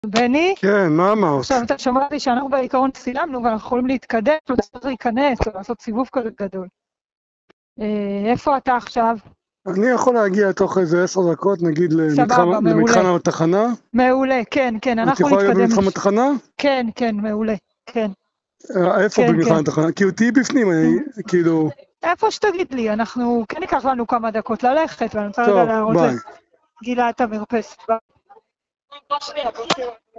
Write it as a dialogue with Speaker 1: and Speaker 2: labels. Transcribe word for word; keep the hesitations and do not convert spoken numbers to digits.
Speaker 1: בני?
Speaker 2: כן, מה אמרת?
Speaker 1: עכשיו אתה שומע לי שאנחנו בעיקרון סילמנו ואנחנו יכולים להתקדם, צריך להיכנס או לעשות סיבוב כזה גדול. איפה אתה עכשיו?
Speaker 2: אני יכול להגיע תוך איזה עשר דקות, נגיד למתחם התחנה?
Speaker 1: מעולה, כן, כן, אנחנו נתקדם.
Speaker 2: את יכולה להיות במתחם התחנה?
Speaker 1: כן, כן, מעולה, כן.
Speaker 2: איפה במתחם התחנה? כי אותי בפנים, כאילו...
Speaker 1: איפה שתגיד לי, אנחנו, כן ייקח לנו כמה דקות ללכת, ואני רוצה רגע להראות לגילה את המרפסת.